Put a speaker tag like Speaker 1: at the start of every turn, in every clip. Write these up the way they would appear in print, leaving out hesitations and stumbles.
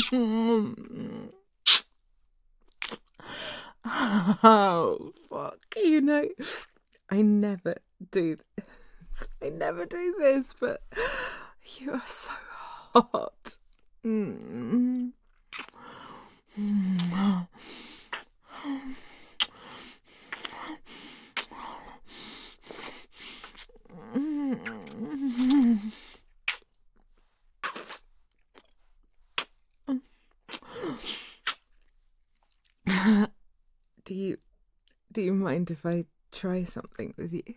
Speaker 1: Oh, fuck. I never do this. I never do this, but you are so hot. Mm. Do you mind if I try something with you?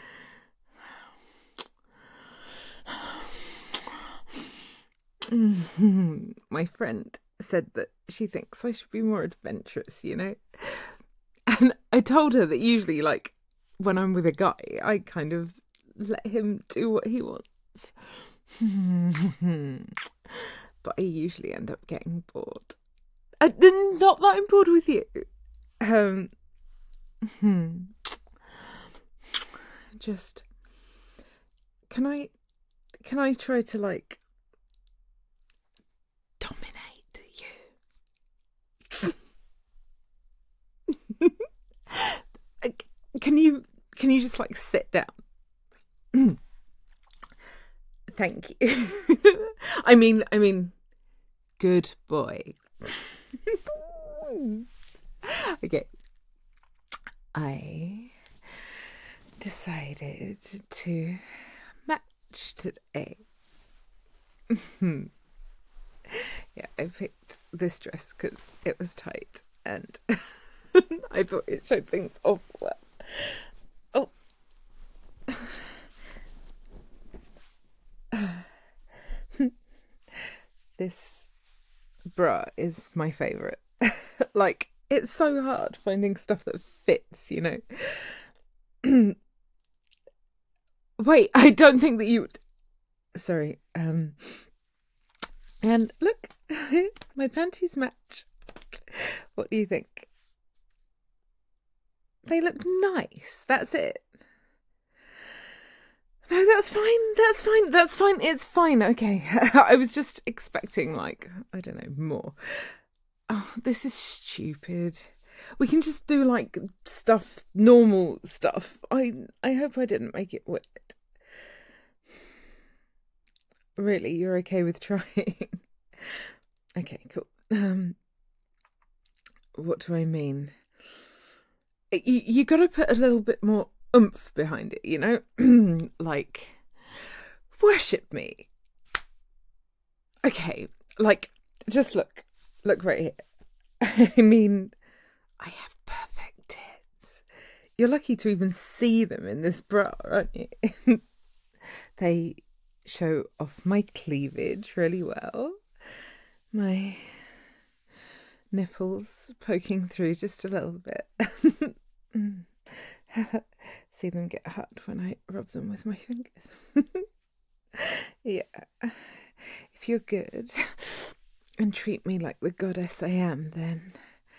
Speaker 1: My friend said that she thinks I should be more adventurous, And I told her that usually, like, when I'm with a guy, I kind of let him do what he wants. But I usually end up getting bored. Not that I'm bored with you. Just, can I try to, like, dominate you? Can you just, like, sit down? Thank you. I mean, good boy. Okay. I decided to match today. Yeah, I picked this dress because it was tight and I thought it showed things off well. Oh. This bra is my favourite. Like, it's so hard finding stuff that fits, Wait, I don't think that you... Sorry. And look, my panties match. What do you think? They look nice. That's it. No, that's fine. It's fine. Okay. I was just expecting, like, I don't know, more. Oh, this is stupid. We can just do, like, normal stuff. I hope I didn't make it weird. Really, you're okay with trying? Okay, cool. What do I mean? You gotta put a little bit more oomph behind it, Like, worship me. Okay, like, just look right here. I mean, I have perfect tits. You're lucky to even see them in this bra, aren't you? They show off my cleavage really well. My nipples poking through just a little bit. See them get hard when I rub them with my fingers. Yeah. If you're good and treat me like the goddess I am, then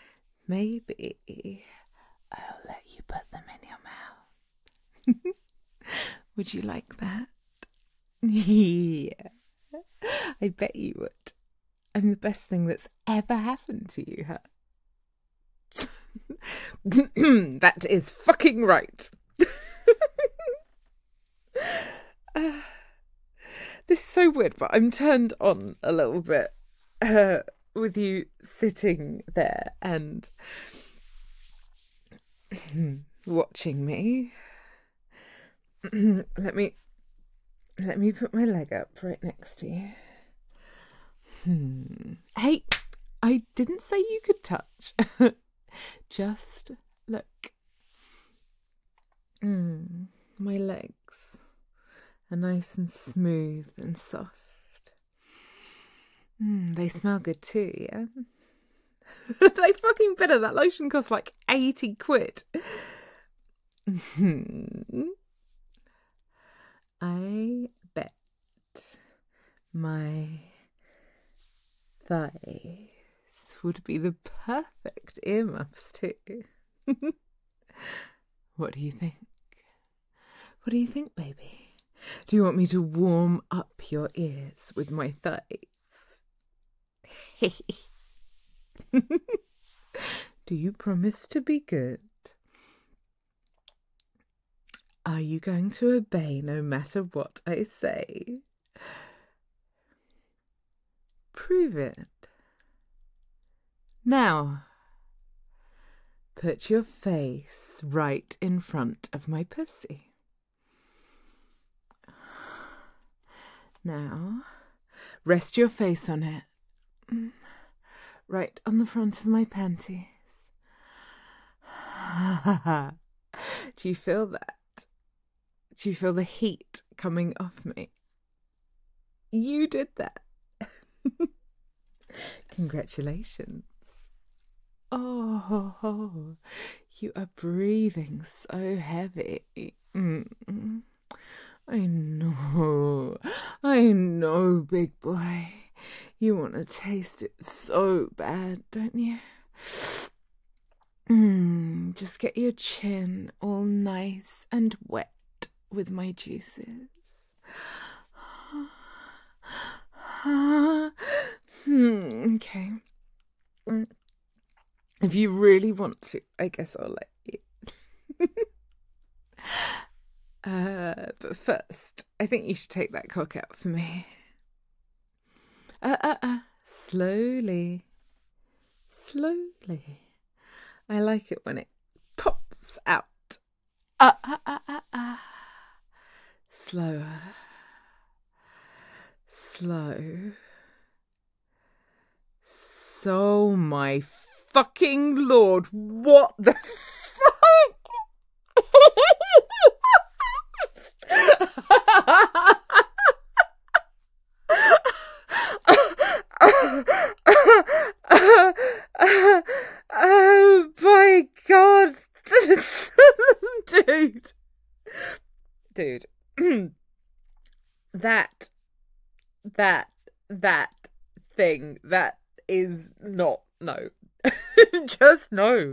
Speaker 1: maybe I'll let you put them in your mouth. Would you like that? Yeah. I bet you would. I'm the best thing that's ever happened to you, huh? That is fucking right. This is so weird, but I'm turned on a little bit with you sitting there and watching me. Let me put my leg up right next to you. Hey, I didn't say you could touch. Just look. My legs are nice and smooth and soft. They smell good too, yeah? They fucking better. That lotion costs like 80 quid. I bet my thighs would be the perfect earmuffs too. What do you think? What do you think, baby? Do you want me to warm up your ears with my thighs? Do you promise to be good? Are you going to obey no matter what I say? Prove it. Now, put your face right in front of my pussy. Now, rest your face on it. Right on the front of my panties. Do you feel that? Do you feel the heat coming off me? You did that. Congratulations. Oh, you are breathing so heavy. I know, big boy. You want to taste it so bad, don't you? Just get your chin all nice and wet with my juices. Okay. If you really want to, I guess I'll let you. But first, I think you should take that cock out for me. Slowly. Slowly. I like it when it pops out. Slower. Slow. So my fucking lord, what the fuck? Oh my god. Dude. That thing, that is not, no. Just no.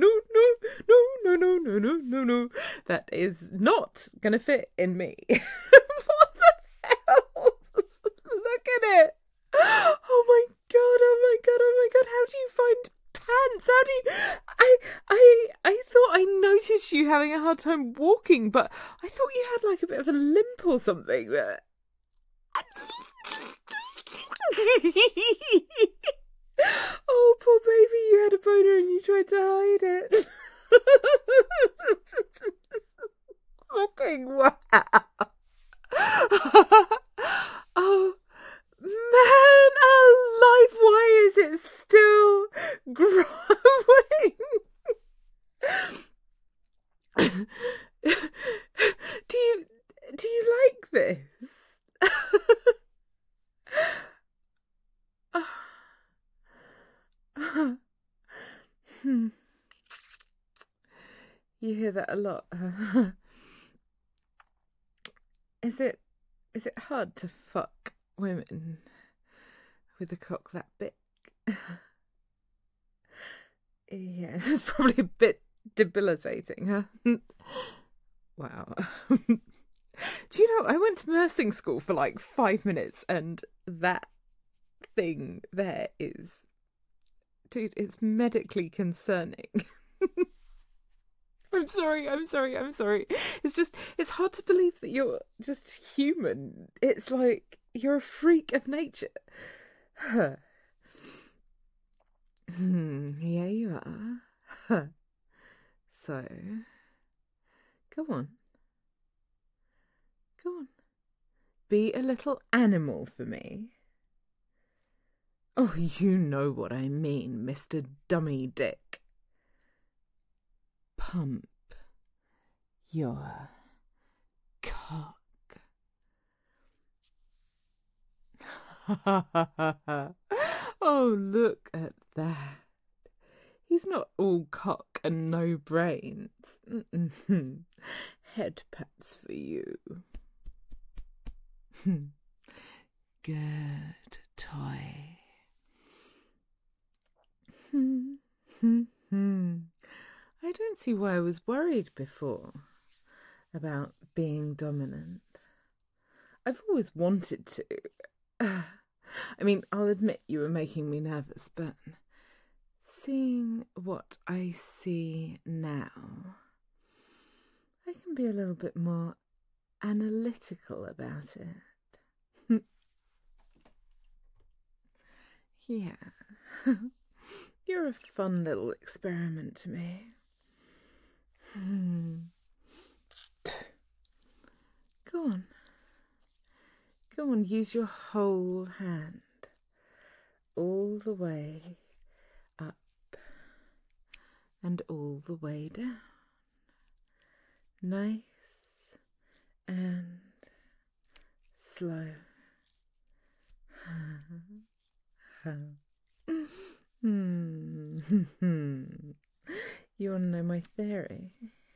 Speaker 1: That is not gonna fit in me. What the hell? Look at it. Oh my god. How do you find pants? How do you... I thought I noticed you having a hard time walking, but I thought you had like a bit of a limp or something. But... Oh, poor baby, you had a boner and you tried to hide it. Fucking wow. Oh, man alive, why is it still growing? Do you like this? You hear that a lot. Is it hard to fuck women with a cock that big? Yeah, it's probably a bit debilitating, huh? Wow. Do you know, I went to nursing school for like 5 minutes and that thing there is... Dude, it's medically concerning. I'm sorry. It's hard to believe that you're just human. It's like you're a freak of nature. Yeah, you are. So, go on. Be a little animal for me. Oh, you know what I mean, Mr. Dummy Dick. Pump your cock. Oh, look at that. He's not all cock and no brains. Head pats for you. Good toy. I don't see why I was worried before about being dominant. I've always wanted to. I mean, I'll admit you were making me nervous, but seeing what I see now, I can be a little bit more analytical about it. Yeah, you're a fun little experiment to me. Go on, use your whole hand, all the way up and all the way down. Nice and slow. You want to know my theory?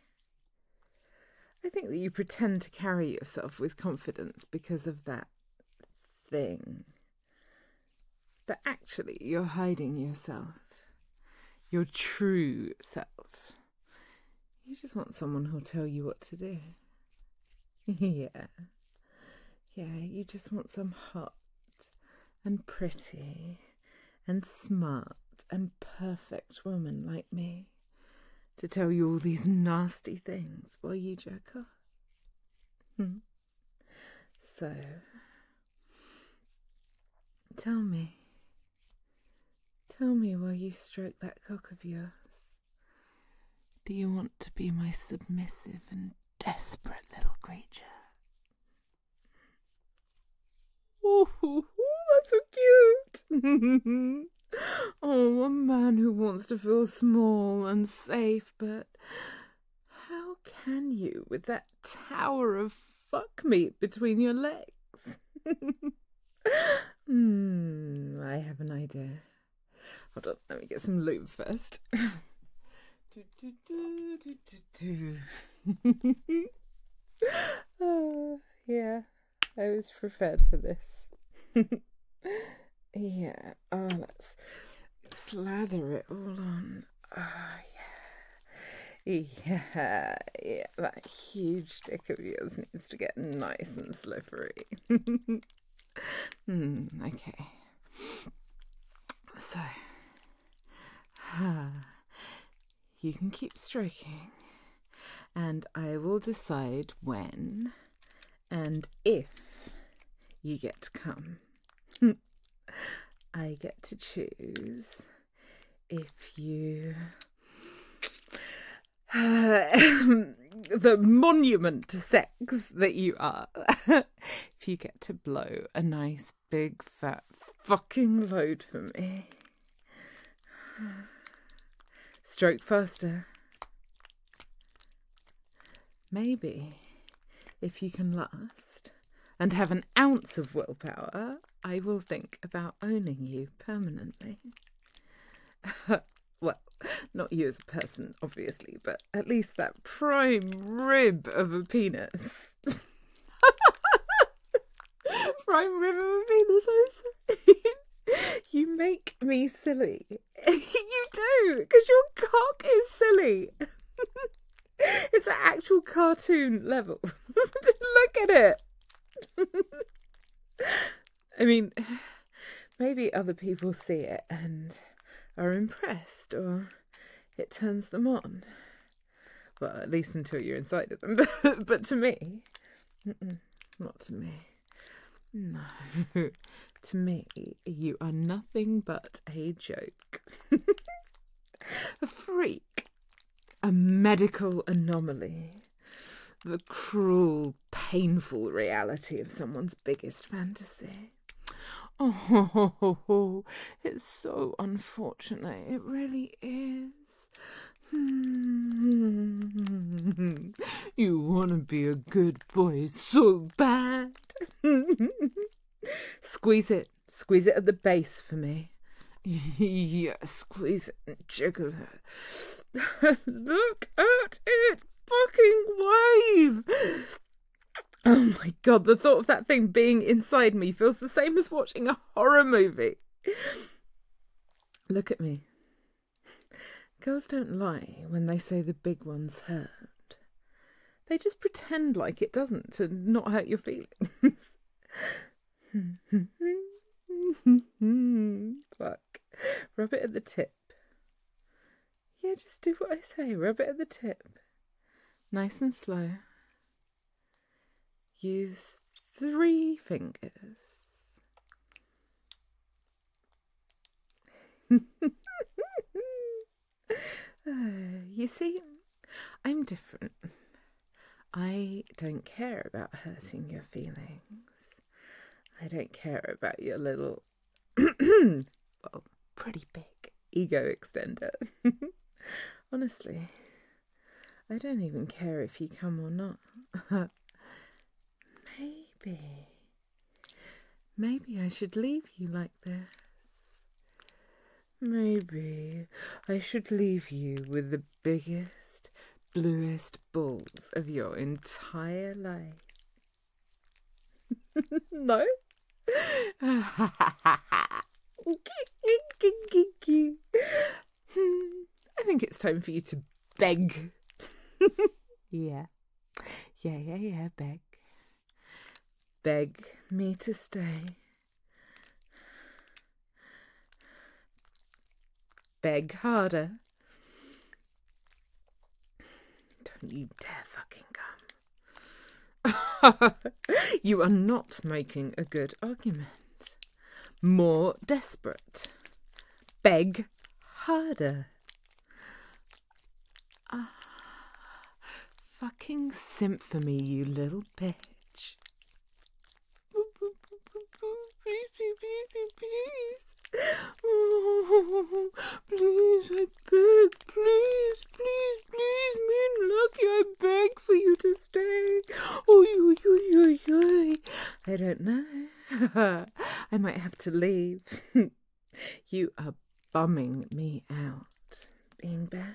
Speaker 1: I think that you pretend to carry yourself with confidence because of that thing. But actually, you're hiding yourself. Your true self. You just want someone who'll tell you what to do. Yeah, you just want some hot and pretty and smart and perfect woman like me to tell you all these nasty things while you jerk off. So, tell me while you stroke that cock of yours, do you want to be my submissive and desperate little creature? Oh, that's so cute. Oh, a man who wants to feel small and safe, but how can you with that tower of fuck meat between your legs? I have an idea. Hold on, let me get some lube first. Yeah, I was prepared for this. Yeah, let's slather it all on. Yeah, that huge dick of yours needs to get nice and slippery. Okay. So, you can keep stroking, and I will decide when and if you get to come. I get to choose if you... the monument to sex that you are. If you get to blow a nice big fat fucking load for me. Stroke faster. Maybe if you can last and have an ounce of willpower, I will think about owning you permanently. Well, not you as a person, obviously, but at least that prime rib of a penis. Prime rib of a penis, I'm sorry. You make me silly. You do, because your cock is silly. It's an actual cartoon level. Look at it. I mean, maybe other people see it and are impressed, or it turns them on. Well, at least until you're inside of them. But to me, not to me. No, to me, you are nothing but a joke. A freak. A medical anomaly. The cruel, painful reality of someone's biggest fantasy. Oh, it's so unfortunate. It really is. You want to be a good boy so bad. Squeeze it at the base for me. Yeah, squeeze it and jiggle it. Look at it fucking wave. Oh my god, the thought of that thing being inside me feels the same as watching a horror movie. Look at me. Girls don't lie when they say the big ones hurt. They just pretend like it doesn't to not hurt your feelings. Fuck. Rub it at the tip. Yeah, just do what I say. Rub it at the tip. Nice and slow. Use 3 fingers. You see, I'm different. I don't care about hurting your feelings. I don't care about your little, well, pretty big ego extender. Honestly, I don't even care if you come or not. Maybe I should leave you like this. Maybe I should leave you with the biggest, bluest balls of your entire life. No? I think it's time for you to beg. Yeah, beg. Beg me to stay. Beg harder. Don't you dare fucking come. You are not making a good argument. More desperate. Beg harder. Fucking simp for me, you little bitch. Please. Oh, please, I beg, please, mean lucky, I beg for you to stay. Oh, I don't know. I might have to leave. You are bumming me out, being bad.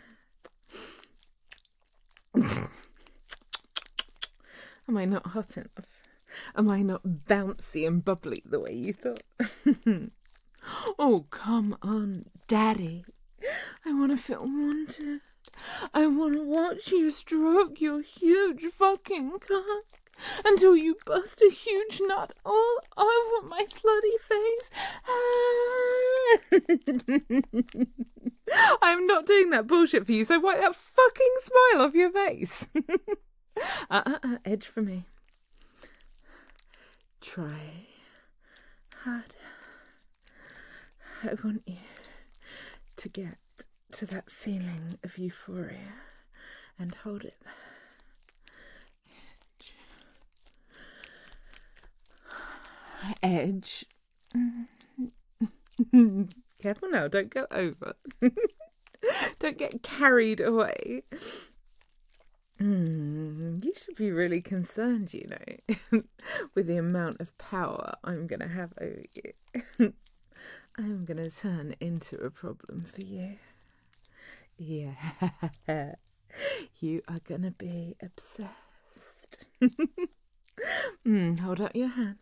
Speaker 1: Am I not hot enough? Am I not bouncy and bubbly the way you thought? Oh, come on, Daddy. I want to feel wanted. I want to watch you stroke your huge fucking cock until you bust a huge nut all over my slutty face. I'm not doing that bullshit for you, so wipe that fucking smile off your face. Edge for me. Try harder. I want you to get to that feeling of euphoria and hold it there. Edge. Careful now, don't go over. Don't get carried away. You should be really concerned, you know, with the amount of power I'm going to have over you. I'm going to turn into a problem for you. Yeah, you are going to be obsessed. Hold out your hand.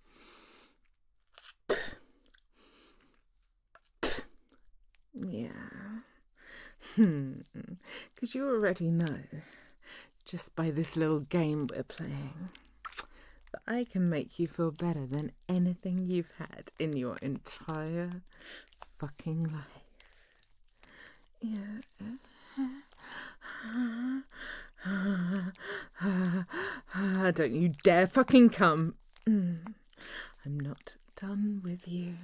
Speaker 1: Yeah. Because you already know, just by this little game we're playing, that I can make you feel better than anything you've had in your entire fucking life. Yeah. Don't you dare fucking come. I'm not done with you.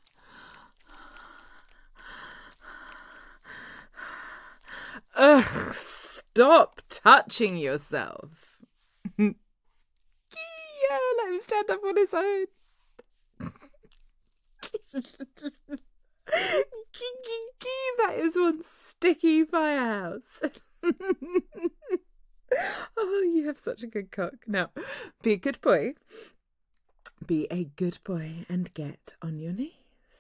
Speaker 1: Ugh, stop touching yourself. Yeah, let him stand up on his own. That is one sticky firehouse. Oh, you have such a good cock. Now, be a good boy. Be a good boy and get on your knees.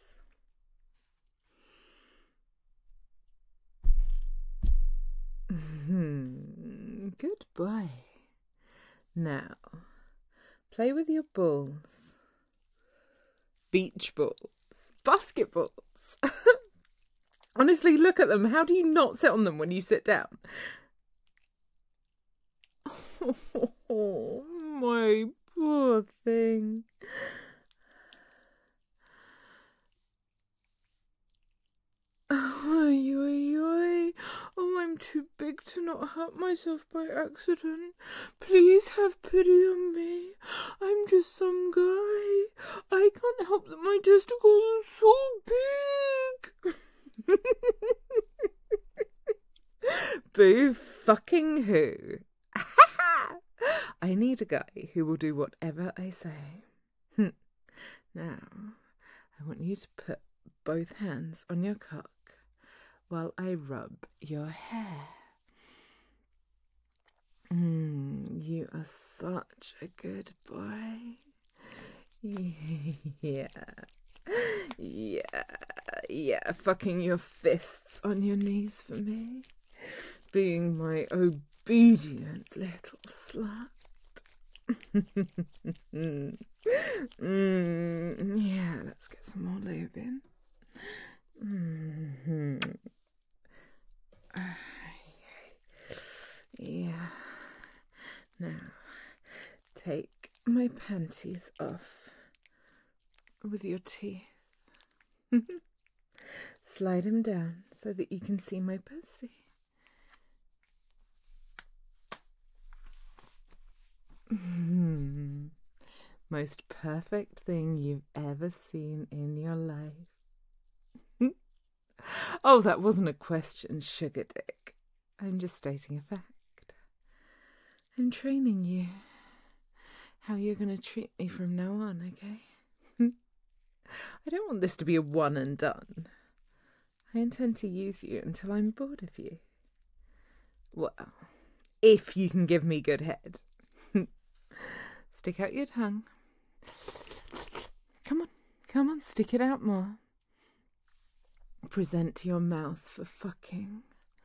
Speaker 1: Good boy. Now, play with your balls. Beach balls. Basketballs. Honestly, look at them. How do you not sit on them when you sit down? Oh, my poor thing. I'm too big to not hurt myself by accident. Please have pity on me. I'm just some guy. I can't help that my testicles are so big. Boo fucking who? I need a guy who will do whatever I say. Now, I want you to put both hands on your cock while I rub your hair. You are such a good boy. Yeah. Fucking your fists on your knees for me. Being my obedient little slut. Yeah, let's get some more lube in. Yeah. Now, take my panties off with your teeth. Slide them down so that you can see my pussy. Most perfect thing you've ever seen in your life. Oh, that wasn't a question, sugar dick. I'm just stating a fact. I'm training you how you're going to treat me from now on, okay? I don't want this to be a one and done. I intend to use you until I'm bored of you. Well, if you can give me good head. Stick out your tongue. Come on, stick it out more. Present your mouth for fucking.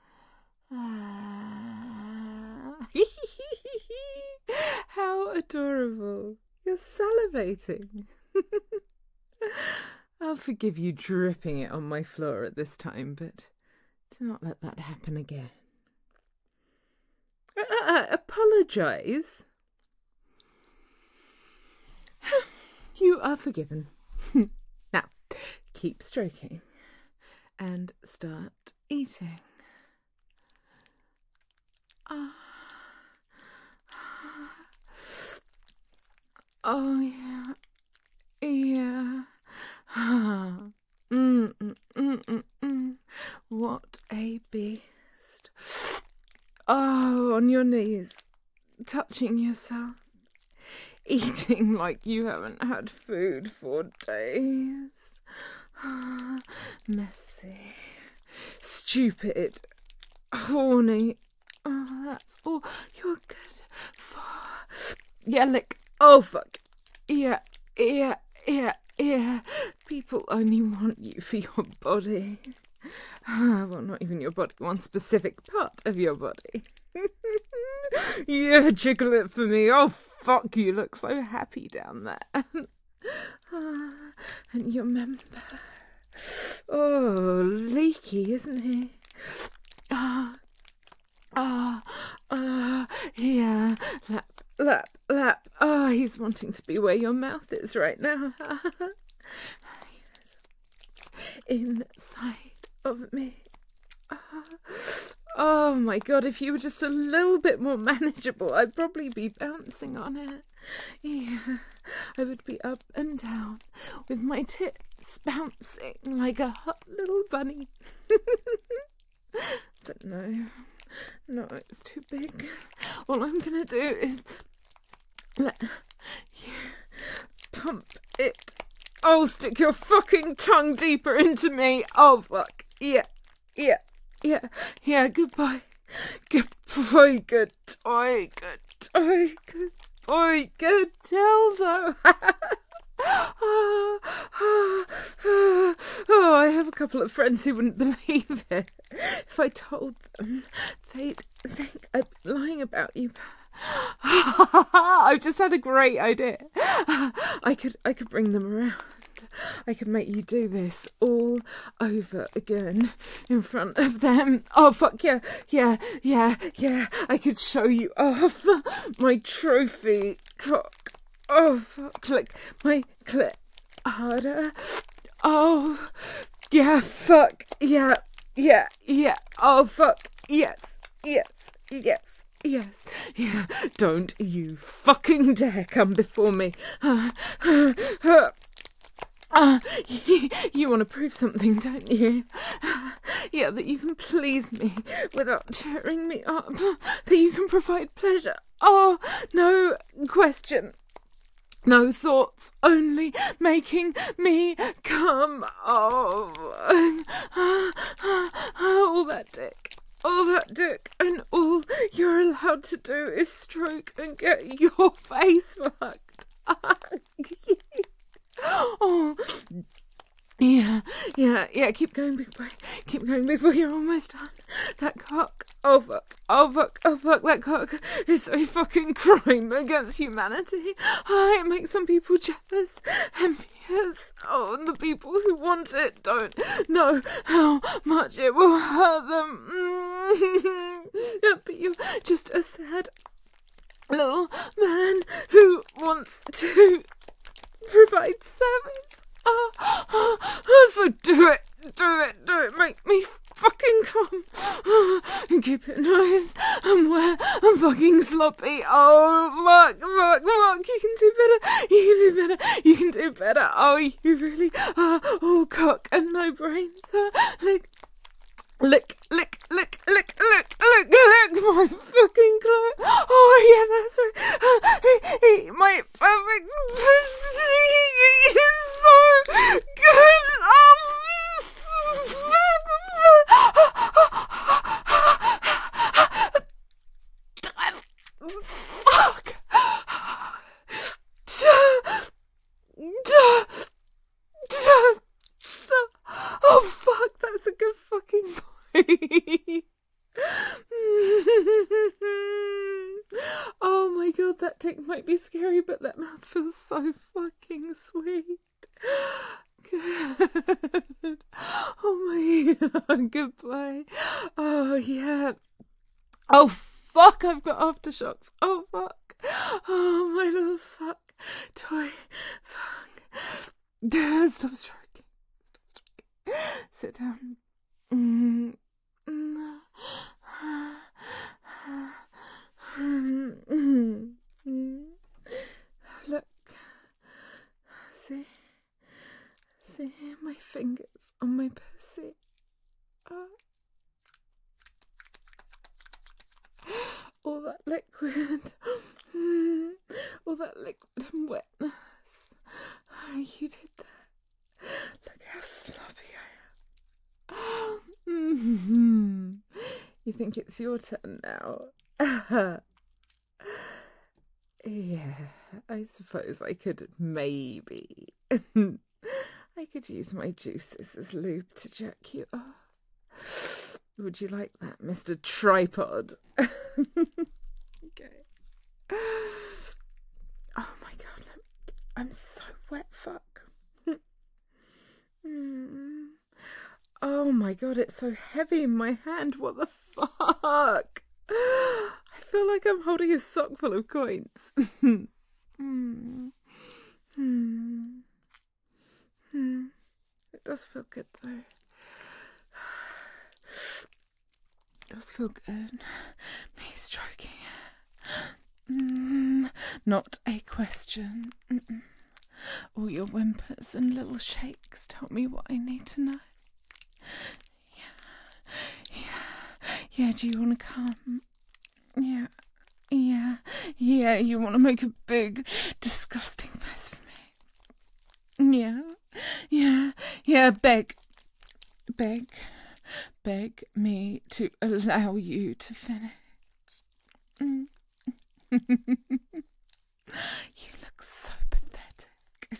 Speaker 1: How adorable. You're salivating. I'll forgive you dripping it on my floor at this time, but do not let that happen again. Apologise. You are forgiven. Now, keep stroking and start eating. Oh, yeah. Yeah. What a beast. Oh, on your knees, touching yourself. Eating like you haven't had food for days. Messy. Stupid. Horny. Oh, that's all you're good for. Yeah, lick. Oh, fuck. Yeah. People only want you for your body. Well, not even your body. One specific part of your body. Yeah, jiggle it for me. Oh, fuck, you look so happy down there. And your member. Oh, leaky, isn't he? Yeah. Lap. Oh, he's wanting to be where your mouth is right now. Inside of me. Oh my God, if you were just a little bit more manageable, I'd probably be bouncing on it. Yeah, I would be up and down with my tits bouncing like a hot little bunny. But no, it's too big. All I'm gonna do is let you pump it. Oh, stick your fucking tongue deeper into me. Oh, fuck. Yeah, goodbye. Good boy, good dildo. Oh, I have a couple of friends who wouldn't believe it. If I told them, they'd think I'm lying about you. I've just had a great idea. I could bring them around. I could make you do this all over again in front of them. Oh, fuck yeah. I could show you off my trophy cock. Oh, fuck. Click my clit harder. Oh, yeah, fuck. Yeah. Oh, fuck. Yes, yes, yes, yes, yeah. Don't you fucking dare come before me. You want to prove something, don't you? Yeah, that you can please me without cheering me up. That you can provide pleasure. Oh, no question. No thoughts, only making me come. Oh, all that dick. All that dick, and all you're allowed to do is stroke and get your face fucked. Oh, yeah, keep going, big boy. Keep going, big boy, you're almost done. That cock, oh fuck, that cock is a fucking crime against humanity. It makes some people jealous, envious. Oh, and the people who want it don't know how much it will hurt them. But you're just a sad little man who wants to provide service. So do it, make me fucking come. And keep it nice and wet and fucking sloppy. Oh, fuck, you can do better, you can do better. Oh, you really are all cock and no brains. Lick my fucking clothes. Oh, yeah, that's right. Eat my perfect pussy. It's so good. Fuck. Oh, fuck, that's a good fucking boy. Oh my god, that dick might be scary, but that mouth feels so fucking sweet. Good. Oh my god, goodbye. Oh yeah. Oh fuck, I've got aftershocks. Oh fuck. Oh my little fuck toy. Fuck. Stop stroking. Sit down. Look. See my fingers on my pussy. All that liquid. All that liquid and wetness. You did that. Look how sloppy I am. You think it's your turn now? Yeah, I suppose I could maybe. I could use my juices as lube to jerk you off. Would you like that, Mr. Tripod? Okay. Oh my god, I'm so wet, fuck. Oh my god, it's so heavy in my hand. What the fuck? I feel like I'm holding a sock full of coins. It does feel good though. It does feel good. Me stroking it. Not a question. All your whimpers and little shakes tell me what I need to know. Yeah, do you want to come? Yeah, you want to make a big, disgusting mess for me? Yeah, beg me to allow you to finish. You look so pathetic.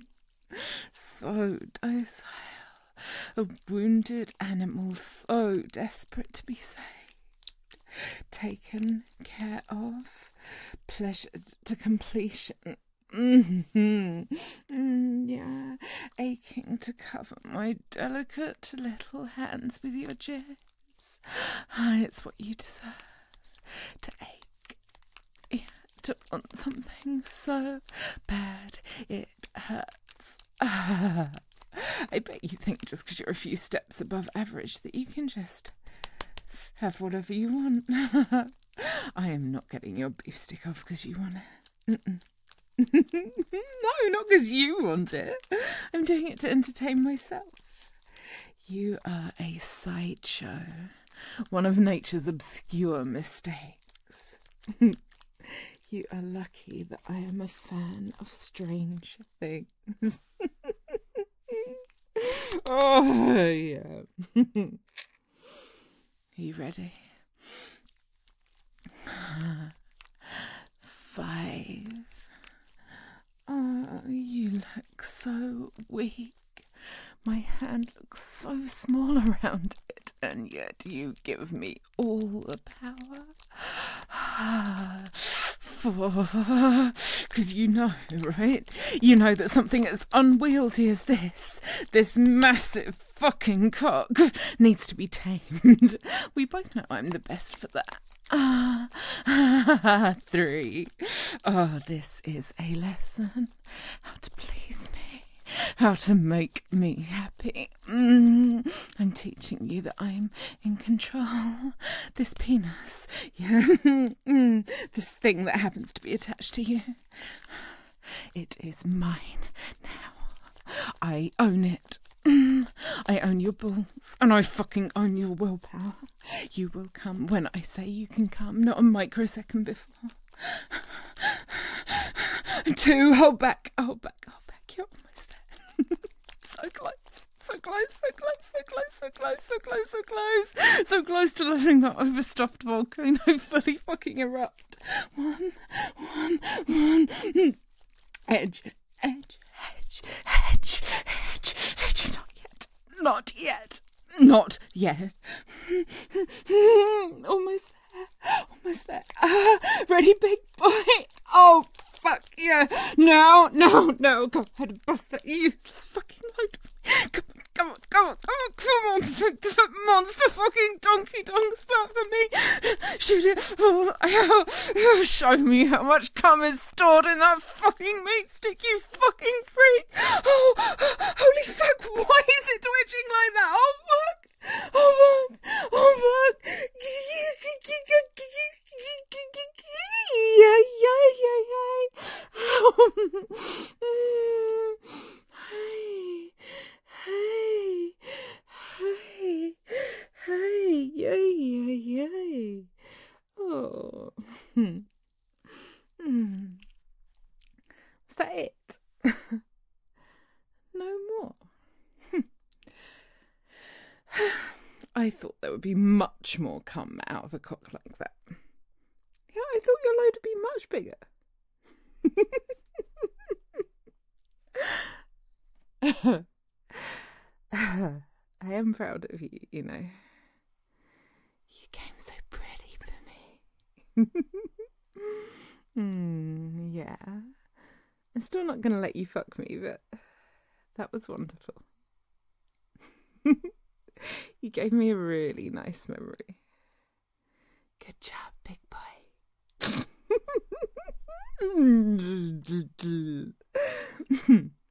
Speaker 1: So docile. A wounded animal so desperate to be saved. Taken care of. Pleasured to completion. Yeah. Aching to cover my delicate little hands with your jizz. It's what you deserve. To ache. Yeah, to want something so bad it hurts. I bet you think just because you're a few steps above average that you can just Have whatever you want. I am not getting your beef stick off because you want it. No, not because you want it. I'm doing it to entertain myself. You are a sideshow. One of nature's obscure mistakes. You are lucky that I am a fan of strange things. Oh, yeah. Are you ready? 5. Oh, you look so weak. My hand looks so small around it, and yet you give me all the power. 4. Because you know, right? You know that something as unwieldy as this massive fucking cock, needs to be tamed. We both know I'm the best for that. 3. Oh, this is a lesson. How to please me. How to make me happy. I'm teaching you that I'm in control. This penis, yeah, this thing that happens to be attached to you, it is mine now. I own it. I own your balls, and I fucking own your willpower. You will come when I say you can come, not a microsecond before. 2, hold back. You're almost there. So close. So close to letting that overstuffed volcano fully fucking erupt. 1. Edge. Not yet. Almost there. Ready, big boy? Oh, fuck yeah. No. Go ahead and bust that useless fucking load. Come on. Monster fucking donkey dong spurt for me. Shoot it. Oh, show me how much cum is stored in that fucking meat stick, you fucking freak. Oh, holy fuck. Why is it twitching like that? Oh, fuck. Hey. Oh. Is that it? No more. I thought there would be much more cum out of a cock like that. Yeah, I thought your load would be much bigger. I am proud of you, you know. You came so pretty for me. Yeah. I'm still not going to let you fuck me, but that was wonderful. You gave me a really nice memory. Good job, big boy.